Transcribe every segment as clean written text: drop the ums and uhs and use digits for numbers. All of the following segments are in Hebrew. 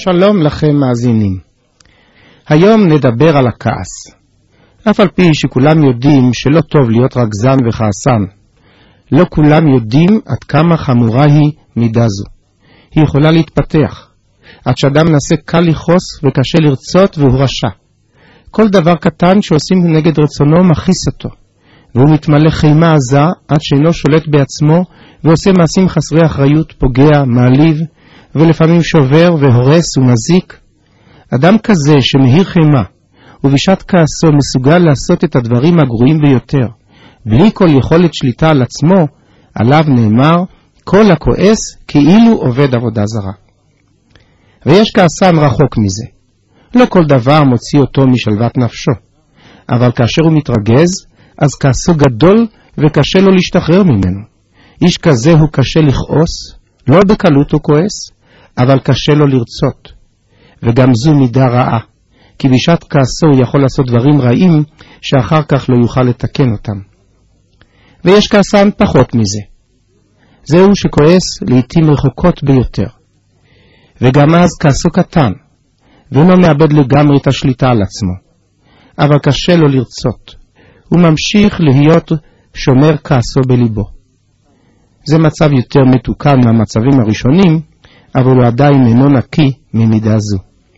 שלום לכם מאזינים. היום נדבר על הכעס. אף על פי שכולם יודעים שלא טוב להיות רגזן וכעסן, לא כולם יודעים עד כמה חמורה היא מידה זו. היא יכולה להתפתח, עד שאדם נעשה קל לכעוס וקשה לרצות והוא רשע. כל דבר קטן שעושים נגד רצונו מכעיס אותו, והוא מתמלא חימה עזה עד שאינו שולט בעצמו ועושה מעשים חסרי אחריות, פוגע, מעליב, ולפעמים שובר והורס ומזיק. אדם כזה שמהיר חימה ובשעת כעסו מסוגל לעשות את הדברים הגרועים ביותר, בלי כל יכולת שליטה על עצמו, עליו נאמר, כל הכועס כאילו עובד עבודה זרה. ויש כעסן רחוק מזה. לא כל דבר מוציא אותו משלוות נפשו, אבל כאשר הוא מתרגז, אז כעסו גדול וקשה לו להשתחרר ממנו. איש כזה הוא קשה לכעוס, לא בקלות הוא כועס, אבל קשה לו לרצות. וגם זו מידה רעה, כי בשעת כעסו הוא יכול לעשות דברים רעים שאחר כך לא יוכל לתקן אותם. ויש כעסן פחות מזה. זהו שכועס לעתים רחוקות ביותר. וגם אז כעסו קטן, ואינו מאבד לגמרי את השליטה על עצמו. אבל קשה לו לרצות. הוא ממשיך להיות שומר כעסו בליבו. זה מצב יותר מתוקן מהמצבים הראשונים, אבל הוא עדיין אינו נקי ממידה זו.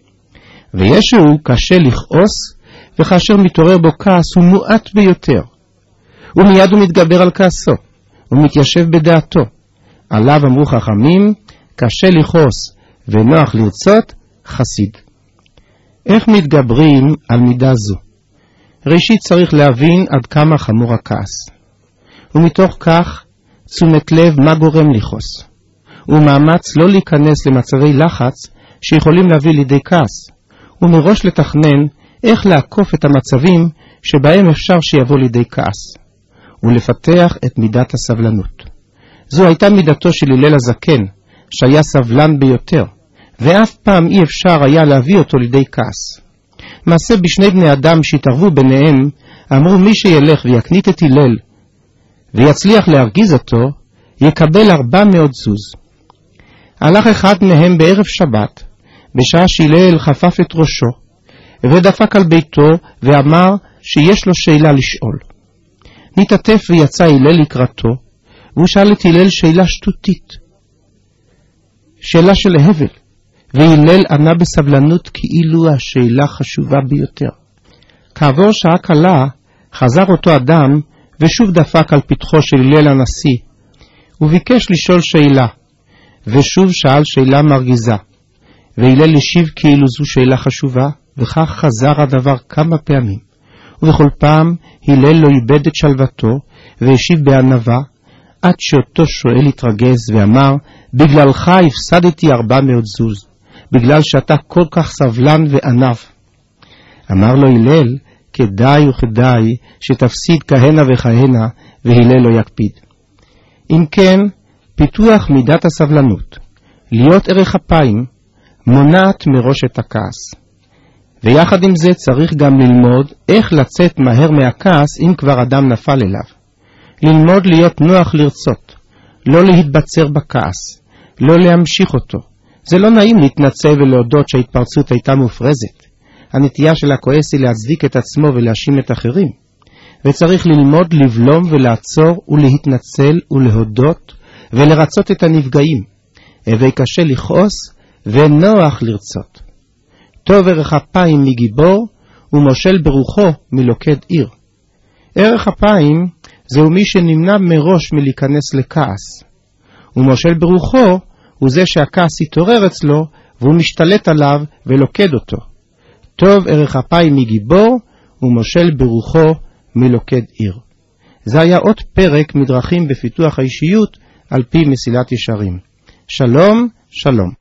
וישהו קשה לכעוס, וכאשר מתעורר בו כעס הוא מועט ביותר. ומיד הוא מתגבר על כעסו, הוא מתיישב בדעתו. עליו אמרו חכמים, קשה לכעוס ונוח לרצות, חסיד. איך מתגברים על מידה זו? ראשית צריך להבין עד כמה חמור הכעס. ומתוך כך תשומת לב מה גורם לכעוס. ומאמץ לא להיכנס למצבי לחץ שיכולים להביא לידי כעס. ומראש לתכנן איך לעקוף את המצבים שבהם אפשר שיבוא לידי כעס. ולפתח את מידת הסבלנות. זו הייתה מידתו של הלל הזקן, שהיה סבלן ביותר, ואף פעם אי אפשר היה להביא אותו לידי כעס. מעשה בשני בני אדם שהתערבו ביניהם, אמרו מי שילך ויקנית את הלל, ויצליח להרגיז אותו, יקבל 400 זוז. הלך אחד מהם בערב שבת, בשעה שהלל חפף את ראשו, ודפק על ביתו ואמר שיש לו שאלה לשאול. נתעטף ויצא הלל לקראתו, והוא שאל את הלל שאלה שטותית, שאלה של הבל, והלל ענה בסבלנות כאילו השאלה חשובה ביותר. כעבור שעה קלה חזר אותו אדם ושוב דפק על פתחו של הלל הנשיא, וביקש לשאול שאלה, ושוב שאל שאלה מרגיזה, והלל השיב כאילו זו שאלה חשובה, וכך חזר הדבר כמה פעמים. ובכל פעם הלל לא איבד את שלוותו והשיב בענווה, עד שאותו שואל התרגז ואמר, בגללך הפסדתי 400 זוז, בגלל שאתה כל כך סבלן וענב. אמר לו הלל, כדאי וכדאי שתפסיד כהנה וכהנה, והלל לא יקפיד. אם כן, פיתוח מידת הסבלנות, להיות ערך אפיים, מונעת מראש את הכעס. ויחד עם זה צריך גם ללמוד איך לצאת מהר מהכעס אם כבר אדם נפל אליו. ללמוד להיות נוח לרצות, לא להתבצר בכעס, לא להמשיך אותו. זה לא נעים להתנצל ולהודות שההתפרצות הייתה מופרזת. הנטייה של הכועס היא להצדיק את עצמו ולהאשים את אחרים. וצריך ללמוד לבלום ולעצור ולהתנצל ולהודות ולרצות את הנפגעים. הווי קשה לכעוס ונוח לרצות. טוב ערך אפיים מגיבור ומושל ברוחו מלוכד עיר. ערך אפיים זהו מי שנמנע מראש מלהיכנס לכעס. ומושל ברוחו הוא זה שהכעס יתעורר אצלו והוא משתלט עליו ולוקד אותו. טוב ערך אפיים מגיבור ומושל ברוחו מלוכד עיר. זה היה עוד פרק מדרכים בפיתוח האישיות על פי מסילת ישרים. שלום, שלום.